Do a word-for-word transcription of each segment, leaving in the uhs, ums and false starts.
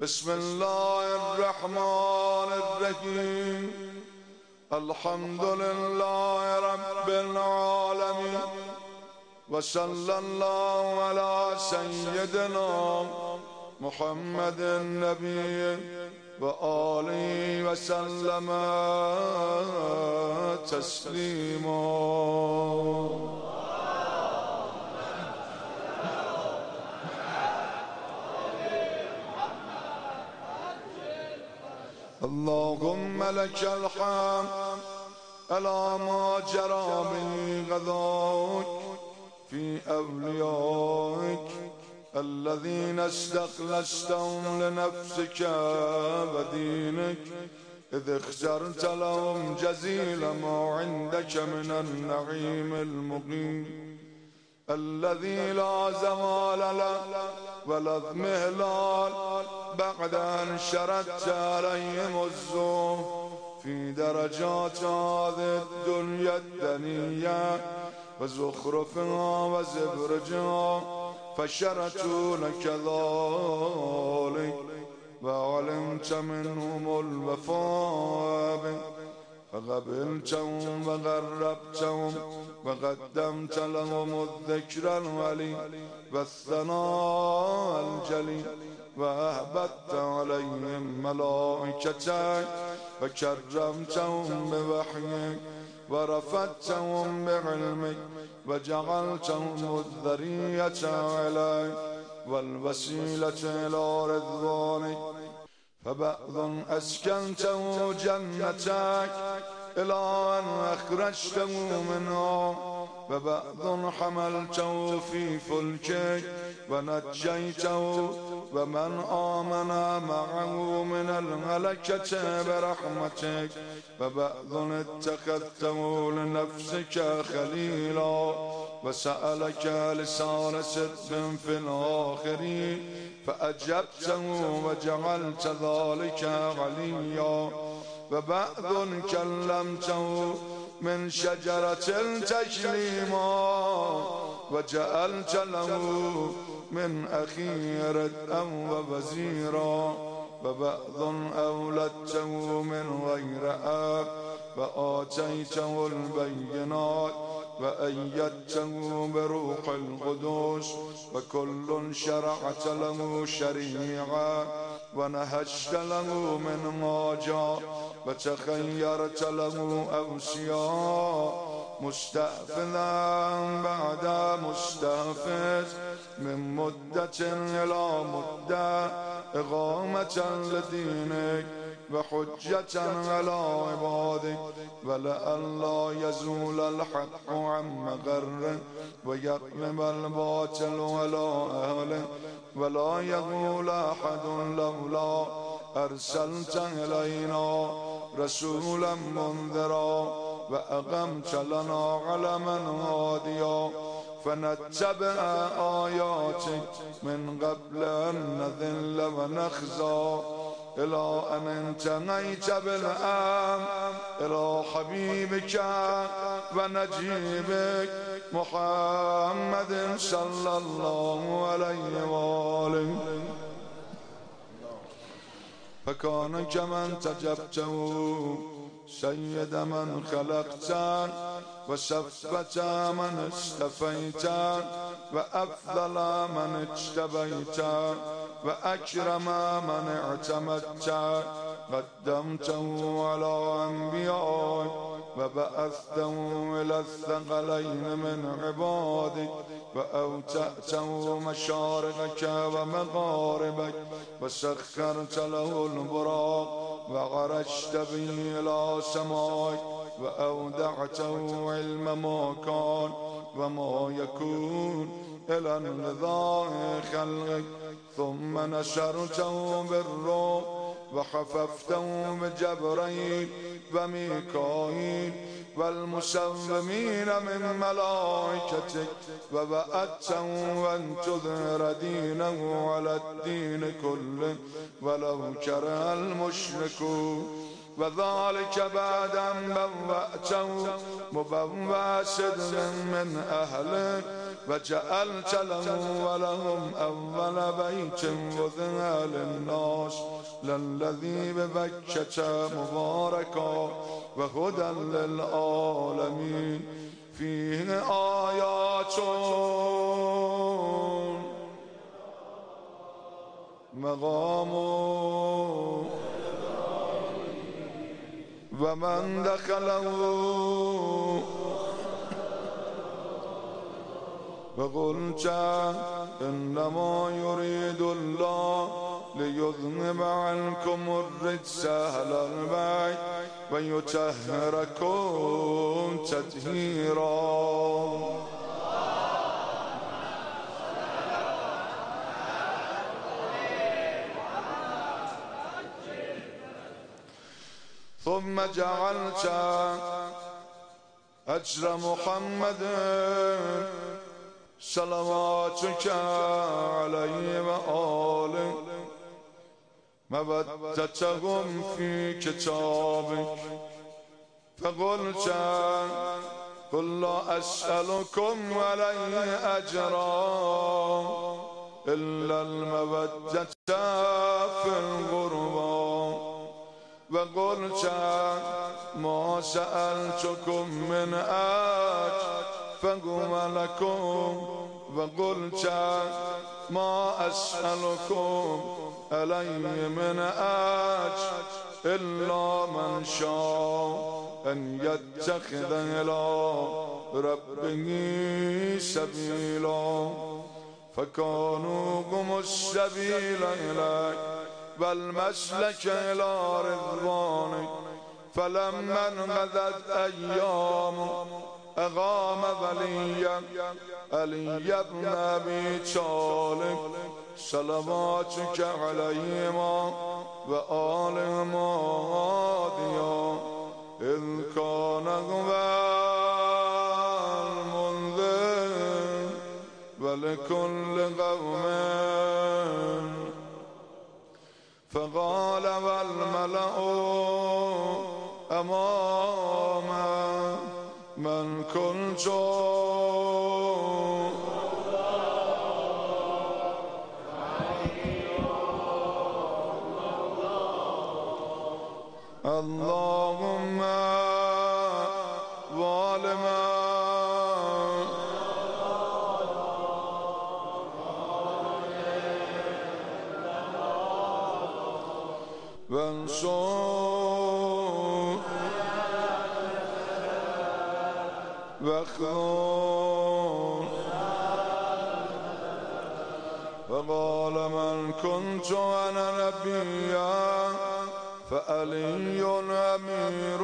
بسم الله الرحمن الرحيم. الحمد لله رب العالمين، وصلى الله على سيدنا محمد النبي وآله وسلم تسليما. اللهم لك الحمد على ما جرى به قضاؤك في أوليائك الذين استخلصتهم لنفسك ودينك، إذ اخترت لهم جزيل ما عندك من النعيم المقيم الذي لا زوال له ولا اضمحلال بعد أن شردت عليهم الزهد في درجات هذه الدنيا الدنية وزخرفها وزبرجها، فشرتوا لك ذلك وعلمت منهم الوفاء فقبلتهم وغربتهم وقدمت لهم الذكر الولي والثناء الجلي، وأهبت عليهم ملائكتك وكرمتهم بوحيك ورفعتهم بعلمك وجعلتهم الذرية عليك والوسيلة إلى رضوانك، فبعض أسكنته جنتك إلى أن أخرجته منها، وبعض حملته في فلكك ونجيته ومن آمن معه من الهلكة برحمتك، وبعض اتخذته لنفسك خليلا وسألك لسان صدق في الآخرين فأجبته وجعلت ذلك عليا، وبعض كلمته من شجرة التكليما وجعلت له من أخي ردءا ووزيرا، وبعض أولدته من غير أب وآتيته البينات وأيدته بروح القدس، وكل شرعت له شريعة ونهجت له من ما جاء وتخيرت له أوصياء مستحفظا بعد مستحفظ من مدة إلى مدة إقامة لدينك وحجة على عبادك، ولئلا يزول الحق عن مقره ويغلب الباطل على أهله، ولا يقول أحد لولا أرسلت إلينا رسولا منذرا وأقمت لنا علما هاديا فنتبع آياتك من قبل أن نذل ونخزى، إلى أن انتهيت بالأمر إلى حبيبك ونجيبك محمد صلى الله عليه وآله، فكان كمن تجبته سيد من خلقت وسفت من استفيت وأفضل من اجتبيت وأكرم من اعتمدت، قدمته على أنبيائك وبعثته إلى الثقلين من عبادك وأوتأته مشارقك ومغاربك وسخرت له البراق وعرجت به إلى سمائك وأودعته علم ما كان وما يكون إلى انقضاء خلقك، ثم نشرته بالروح وحففته بجبريل وميكائيل والمسومين من ملائكتك، ووعدته أن تظهر دينه على الدين كله ولو كره المشركون، وذلك بعد أن بوأته مبوأ صدق من أهله وجعلت لهم ولهم أول بيت وذع للناس للذي ببكة مباركا وهدى للعالمين فيه آيات مقام ومن دخله وقلت إنما يريد الله ليذهب عنكم الرجس أهل البيت ويطهركم تطهيرا. ثم جعلت أجر محمد صلواتك عليه وآله مودتهم في كتابك فقلت قل لا أسألكم عليه أجرا إلا المودة في القربى وقلت ما سألتكم من أجر فهو لكم وقلت ما أسألكم عليه من أجر إلا من شاء أن يتخذ إلى ربه سبيلا فكانوا هم السبيل إليك والمسلك إلى رضوانك فلما انقضت أيام أقام وليا علي بن أبي طالب صلواتك عليهما وآلهما هاديا إذ كان هو المنذر ولكل قوم فقال والملأ أمام من كنت اللهم ظالما وانصر واخذون وقال من كنت أنا نبيا فعلي أمير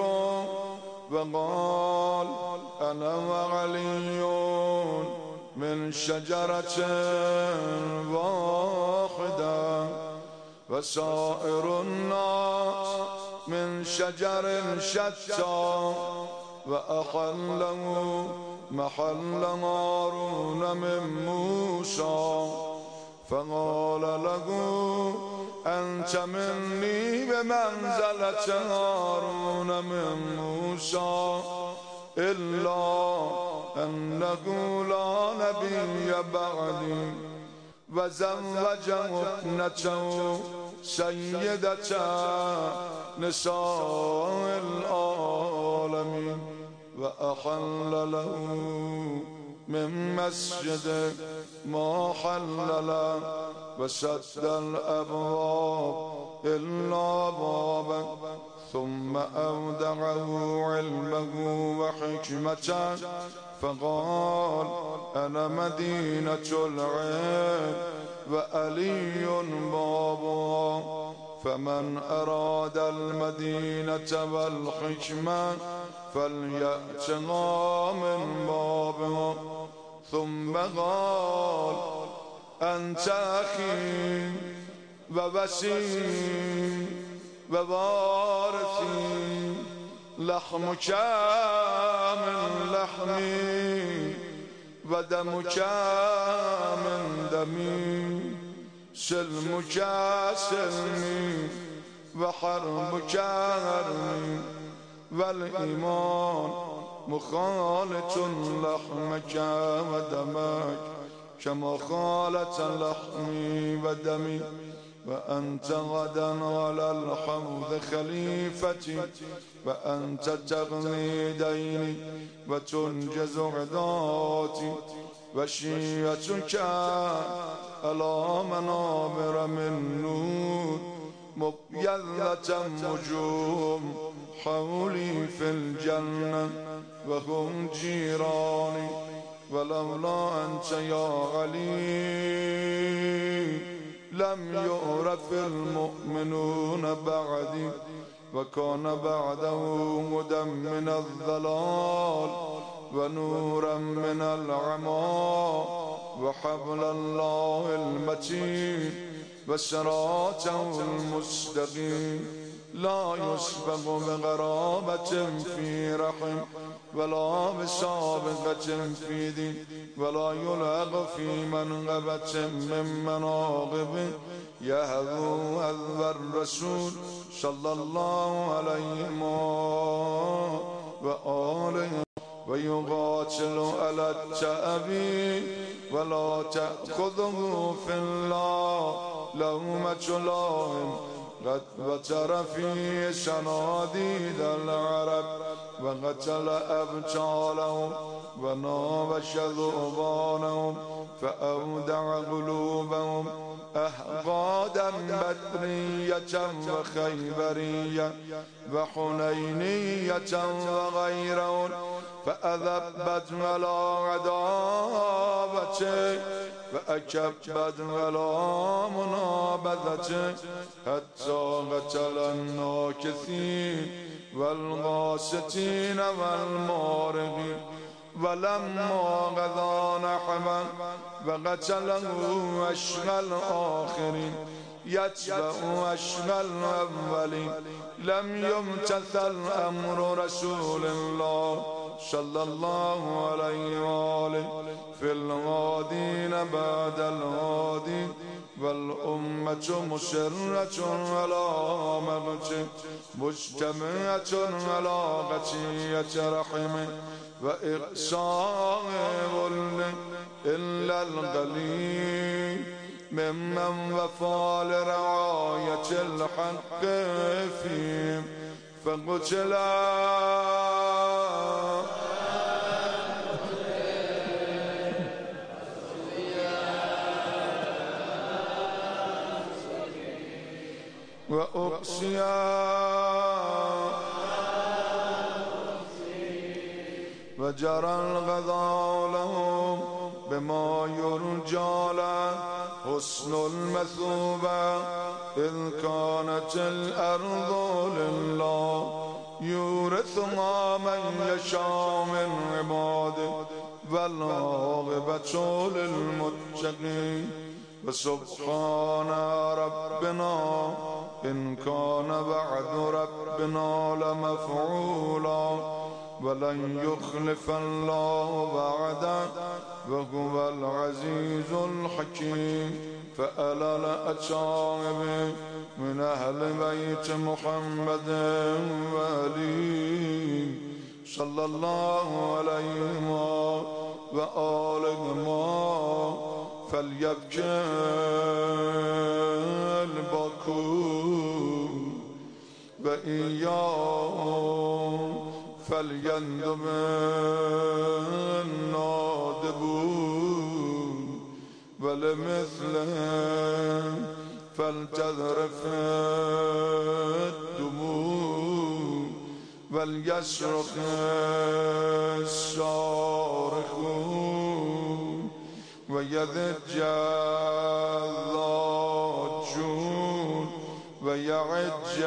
وقال أنا وعلي من شجرة واحدة وسائر الناس من شجر شتى وأحله محل هارون من موسى فقال له أنت مني بمنزلة هارون من موسى إلا أنه لا نبي بعدي وزوجه ابنته سيدة نساء العالمين وأحل له من مسجد ما حلل وسد الأبواب إلا بابا ثم أودعه علمه وحكمته فقال أنا مدينة العلم وألي بابا فمن أراد المدينة والحكمة فليأتها من بابها ثم قال أنت أخي ووسيم ووارثي لحمك من لحمي ودمك من دمي سلمك سلمي وحربك حرمي والإيمان مخالط لحمك ودمك كما خالت لحمي ودمي وأنت غدا على الحوض خليفتي وأنت تغني ديني وتنجز عداتي وشيعتك على منابر من نور مبيضة نجوم حولي في الجنة وهم جيراني ولولا أنت يا علي لم يعرف المؤمنون بعدي وكان بعده هدى من الضلال ونورا من العمى وحبل الله المتين وصراطه المستقيم لا يسبق بغرابة في رحم ولا بسابقة في دين ولا يلغى في منغبة من مناغب يهذو هذو الرسول صلى الله عليه وآله ويقاتل على التأبي ولا تأخذه في الله لومة لائم قد بتر في شناديد العرب وقتل أبطالهم ونابش ذؤبانهم فأودع قلوبهم أحقادا بدرية وخيبرية وحنينية وغيرهم فأذبت على عداوته فأكبت على منابذته حتى قتل الناكثين والغاستين والمارغين ولما غدا نحبا وقتله أشغى الآخرين يتبع أشغى الأولين لم يمتثل أمر رسول الله صلى الله عليه وآله في الغادين بعد الغادين والأمة مسرة على مغت مجتمعة على قتية رحم وإقصاء ظل إلا القليل ممن وفى لرعاية الحق فيهم فقتلا وأقصيا وجرى الغضا لهم بما يرجى له حسن المثوبة إذ كانت الأرض لله يورثها من يشاء من عباده والعاقبة للمتقين وسبحان ربنا إن كان وعد ربنا لمفعولا ولن يخلف الله وعده وهو العزيز الحكيم فألا الأتشائب من أهل بيت محمد وآله صلى الله عليه وآله فليبكي البكور وإياه فليندم النادبون ولمثله فلتذرف الدموع وليصرخ الصارخون ويذج الضاجون ويعج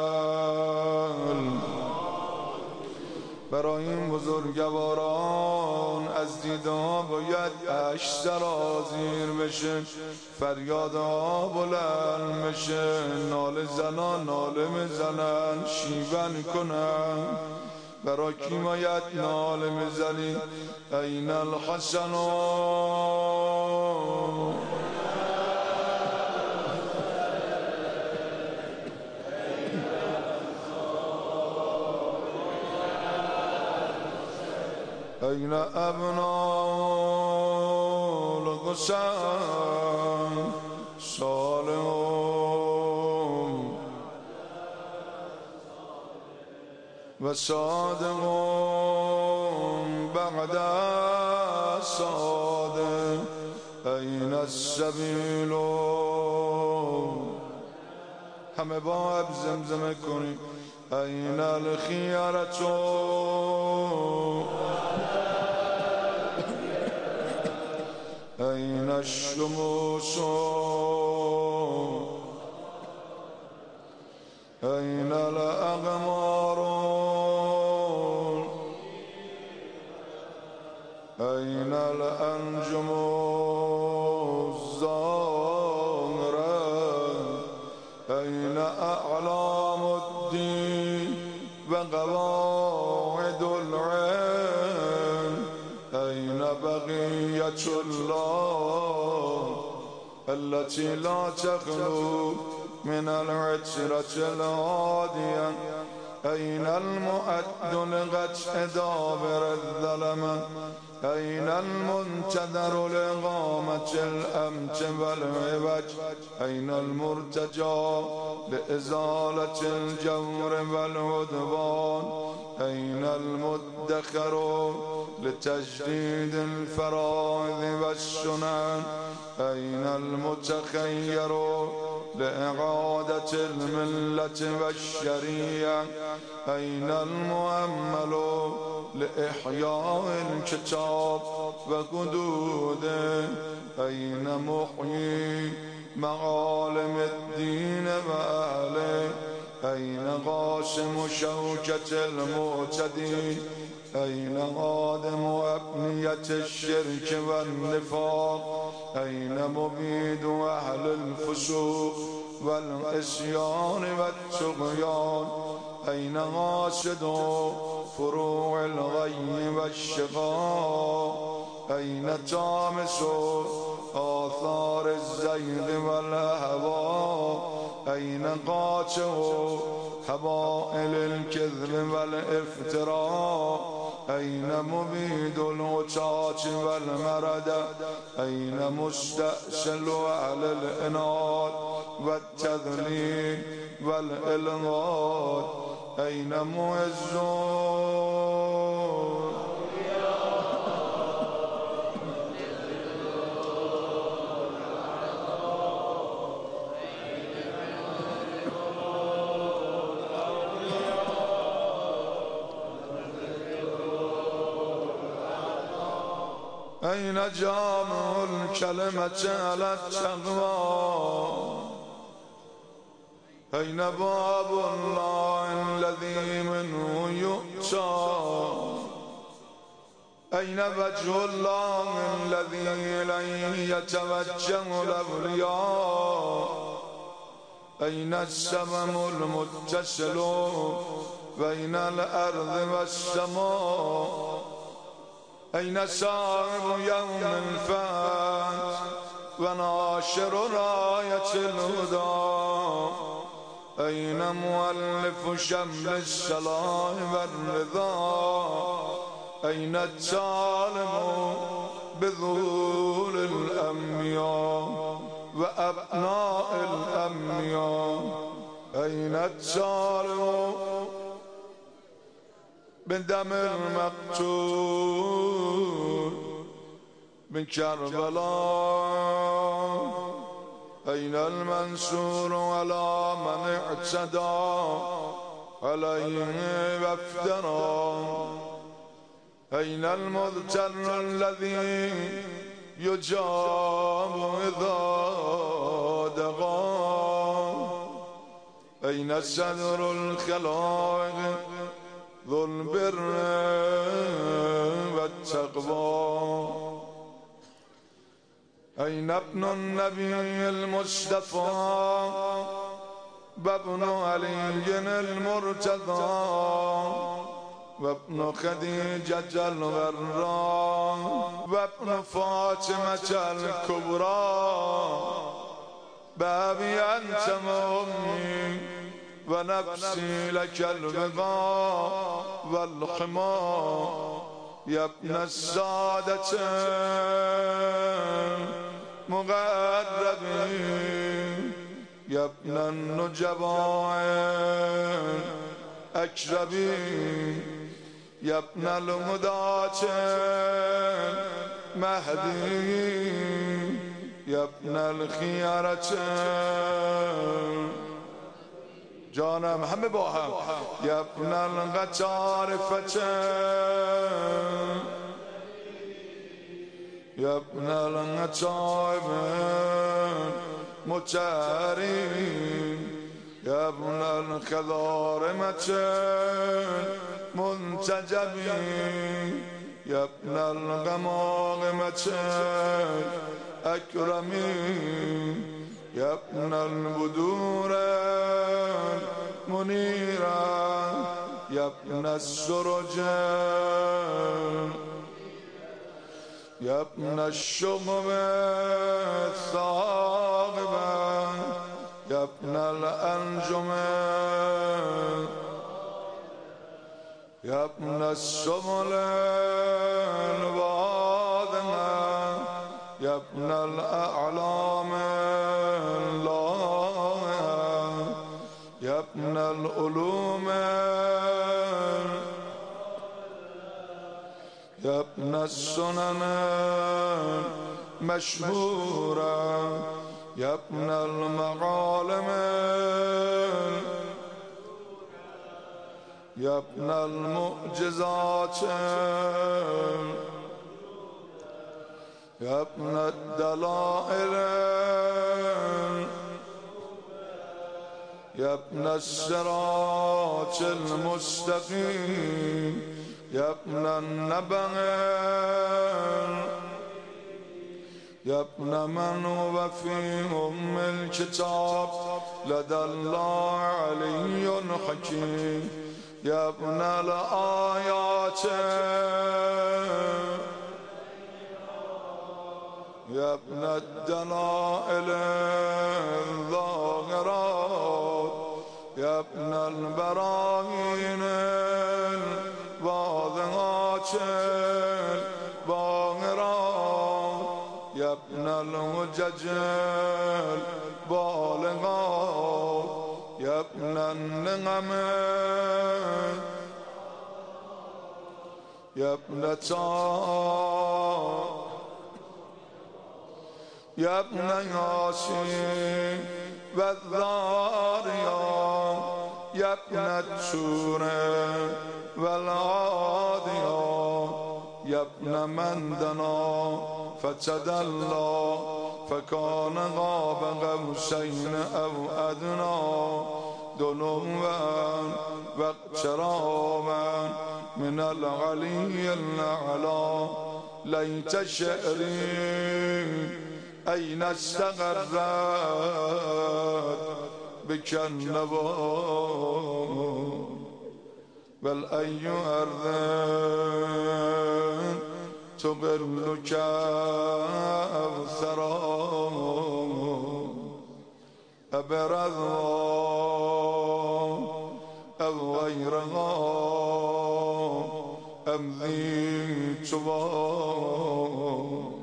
برای این بزرگواران از دیدها باید اشک سرازیر بشه، فریادها بلند بشه، ناله زنان ناله میزنن، شیون کنن. برای کی باید ناله میزنی؟ این الحسن أين أبناء الحسين صالحون وصادقون بعد الصادق أين السبيل همه با اب زمزمه کنیم أين الخيرة أين الشموس أين الأقمار أين الأنجم الزهرة أين أعلام الدين وقواعد العلم أين بقية الله التي لا تخلو من العترة الهادية أين المؤد لقطع دابر الظلمة أين المنتظر لإقامة الأمت والعوج أين المرتجى لإزالة الجور والعدوان أين المدخر لتجديد الفرائض والسنن أين المتخير لإعادة الملة والشريعة أين المؤمل لإحياء الكتاب وقدوده أين محيي معالم الدين وأهله أين قاسم شوكة المعتدين أين هادم أبنية الشرك والنفاق أين مبيد أهل الفسوق والعصيان والطغيان أين غاسد فروع الغي والشقاء أين تامس آثار الزيغ والهوى أين قاطع حبائل الكذب والافتراء أين مبيد الغتاة والمردة أين مستأصل أهل الإناد والتذليل والإلغاد أين معزون أين جامع الكلمة على التقوى أين باب الله الذي منه يؤتى أين وجه الله الذي إليه يتوجه الأولياء أين السمم المتصل بين الأرض والسماء أين صاحب يوم الفات وناشر راية الهدى أين مؤلف شمل السلام والرضا أين التعلم بذول الأنبياء وأبناء الأنبياء أين التعلم بدم المقتول من كربلاء أين المنصور على من اعتدى عليه وافترى أين المضطر الذي يجاب إذا دغى أين صدر الخلائق ذو البر والتقوى أين ابن النبي المصطفى وابن علي المرتضى وابن خديجة الغراء وابن فاطمة الكبرى بابي أنت وأمي ونفسي لك الوغى والحمى يا ابن السادة المقربين يا ابن النجباء الأكرمين يا ابن الهداة المهدي يا ابن الخيارة جانا محمد بوها يا ابن الغتارفة يا ابن الغتائب متارين يا ابن الخضارمة منتجبين يا ابن الغماغمة أكرمين يا ابن البدور منيرا يا ابن السرج يا ابن الشغب الثاغبة يا ابن الأنجم يا ابن السبل الواضمة يا ابن الأعلام اللاهية يا ابن العلوم يا ابن السنن المشهورة يا ابن المعالم يا ابن المعجزات يا ابن الدلائل يا ابن الصراط المستقيم يا ابن النبأ يا ابن من هو في أم الكتاب لدى الله علي حكيم يا ابن الآيات يا ابن الدلائل الظاهرات يا ابن البراهين الواضحات الباهرات يا ابن الحجج البالغات يا ابن النعم يا ابن تا يا ابن ياسين والذاريات يا ابن التور والعاديات يا ابن من دنا فتدلى فكان غاب قوسين أو أدنى دنوا واقترابا من العلي الأعلى ليت شعري أين استقرت بك النبات بل أي أرض تقلك أو ثرى أبرزها أو غيرها أم ذي تبا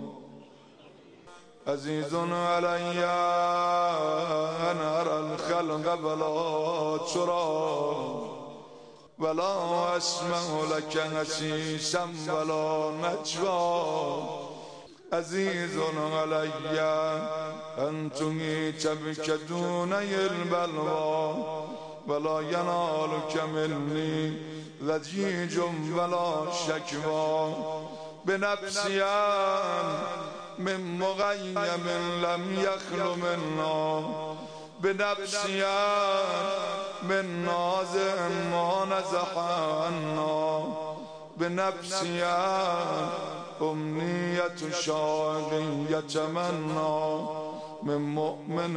عزيز علي أن أرى الخلق بلا ترى ولا أسمع لك نسيسا ولا نجوى عزيز علي أن تميت بك دوني البلوى ولا ينالك مني ضجيج ولا شكوى بنفسي من مغيم لم يخل منا بنفسي من نازع ما نزح عنا بنفسي أمنية شاغي يتمنى من مؤمن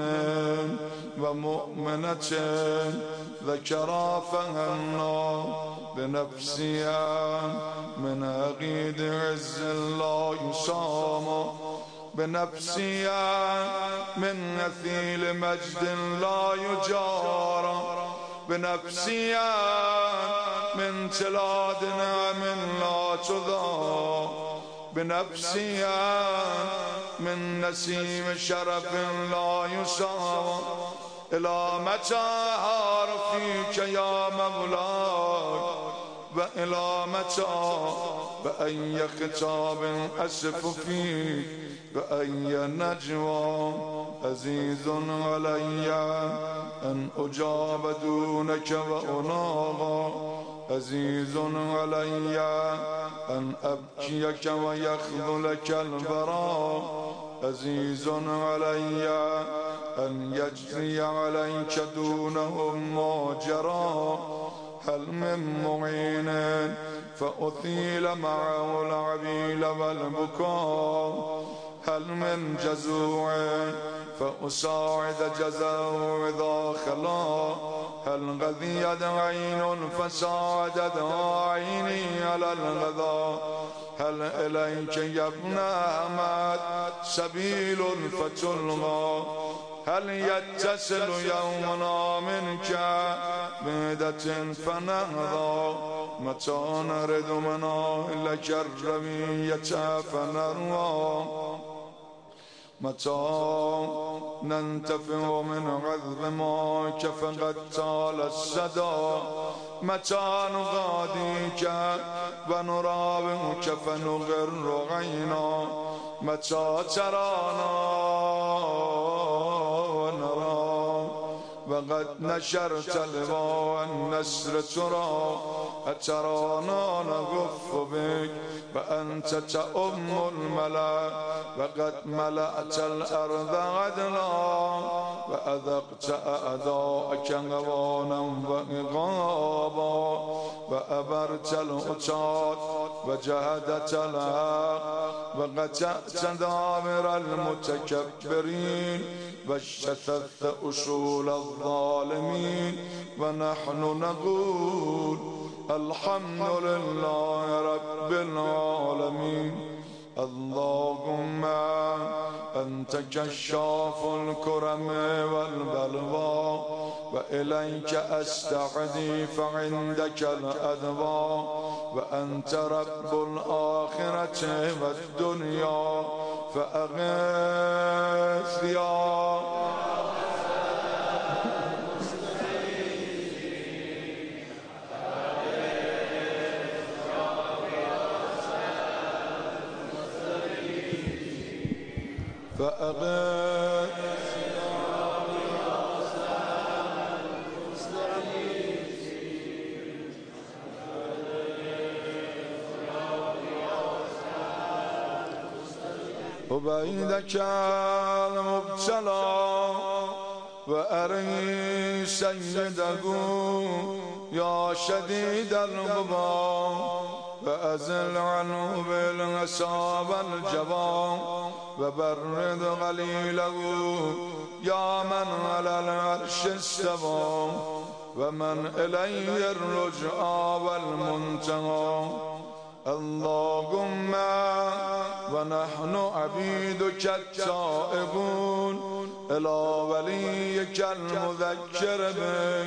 ومؤمنة ذكرا فهنا بنفسي من أغيد عز لا يسام بنفسي من مثيل مجد لا يجار بنفسي من تلاد نعم لا تضام بنفسي من نسيم شرف لا يسام إلى متى فيك يا مولاي وإلى متى بأي خطاب أسف فيك بأي نجوى عزيز علي أن أجاب دونك وأناغى عزيز علي أن أبكيك ويخذلك البراء عزيز علي أن يجري عليك دونهم ما جرى هل من معين فأثيل معه العبيل والبكاء هل من جزوع فأساعد جزاء إذا خلا هل غذيت عين فساعدت عيني على الغذاء هل إليك يا ابن أحمد سبيل فتلغى هل يتصل يومنا منك بهدة فنهضى متى نرد منا لك الرمية فنروى متى ننتفع من عذب ماك فقد طال السدى متى نغاديك ونراوك فنغر عينا متى ترانا ونرى وقد نشرت لواء النسر ترى أترانا نغف بك وأنت تأم الملا وقد ملأت الأرض عدلا وأذقت أعداءك غوانا وإغابا وأبرت العتاد وجهدت الحق وقطعت دابر المتكبرين واشتثثت أصول الظالمين ونحن نقول الحمد لله رب العالمين اللهم أنت كشاف الكرم والبلوى وإليك أستعدي فعندك الأدوى وأنت رب الآخرة والدنيا فأغث يا فأغث عبيدك المبتلى وأرني سيده يا شديد الغبار فأزل عنه بالعصا والجبان وبرد غليله يا من على العرش استوى ومن إليه الرجعى والمنتهى اللهم ونحن عبيدك التائبون إلى وليك المذكر بك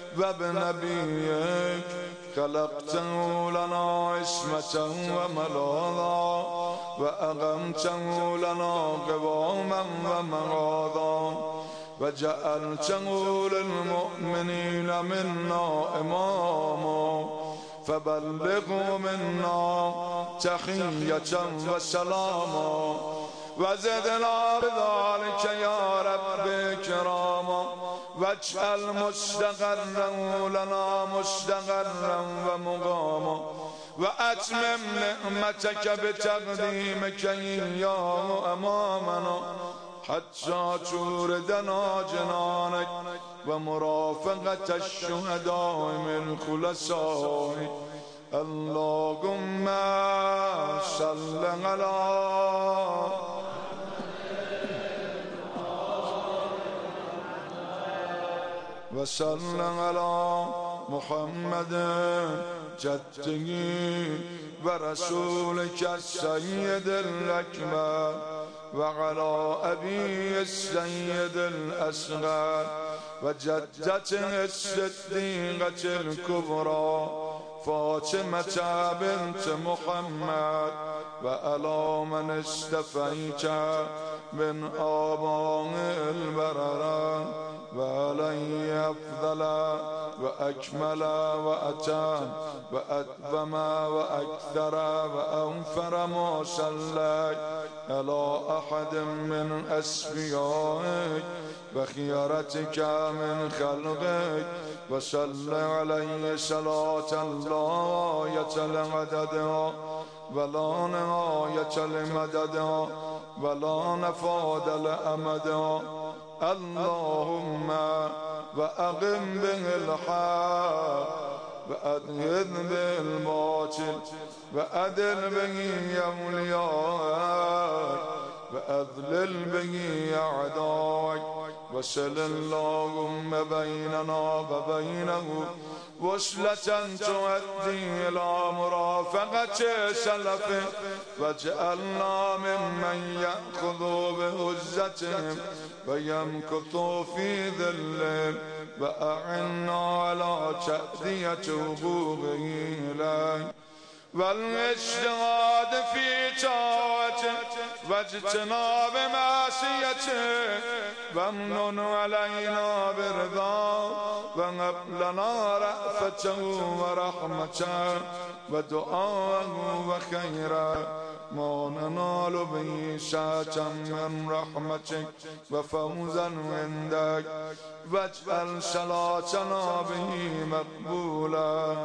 وبنبيك خلقته لنا عصمة وملاذا وأقمته لنا قواما ومراذا وجعلته للمؤمنين منا إماما فبلغوا منا تحية وسلاما وزدنا بذلك يا رب كراما واجعل مستقرا لنا مستقرا ومقاما وأتمم نعمتك بتقديمك إياه أمامنا حتى توردنا جنانك ومرافقة الشهداء من خلصائك اللهم صل على وصل على محمد جده ورسولك السيد الأكبر وعلى أبي السيد الأصغر وجدته الصديقة الكبرى فاطمة بنت محمد وعلى من استفيت من آباء البررة وعليه أفضل وأكمل وأتم وأتم وأكثر وأنفر ما صلى على أحد من أسفيائك وخيارتك من خلقك وصل عليه صلاة لا يتل عددها ولا نهاية لمددها ولا نفاد لأمدها اللهم وأقم به الحق وأذهب به الباطل وأدل به أولياءك وأذلل به أعداءك وصل اللهم بيننا وبينه وصلة تؤدي إلى مرافقة سلفه واجعلنا ممن يأخذ بعزتهم ويمكث في ذلهم وأعنا على تأدية حقوقه إليك والاجتهاد في طاعته واجتناب معصيته وامنن علينا برضاه وهب لنا رأفته ورحمته ودعاءه وخيرا ما ننال به سعة من رحمتك وفوزا عندك واجعل صلاتنا به مقبولا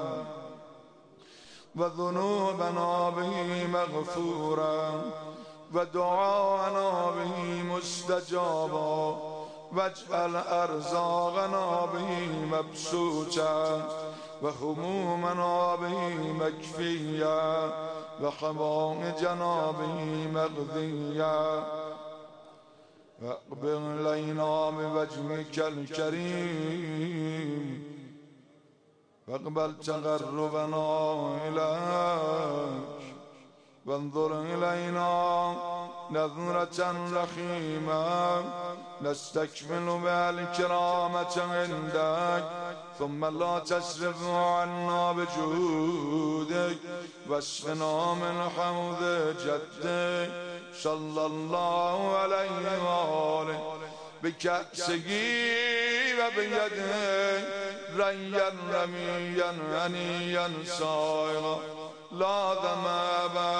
وذنوبنا به مغفورا ودعاءنا به مستجابا واجعل أرزاقنا به مبسوطا وهمومنا به مكفيا وحوائجنا به مقضيا واقبل إلينا بوجهك الكريم واقبل تقربنا إليك وانظر إلينا نظرة رحيمة نستكمل بها الكرامة عندك ثم لا تصرف عنا بجودك واسقنا من حوض جدك صلى الله عليه وآله بكأسه وبيده ريا رميا هنيا سائغا لا ذنب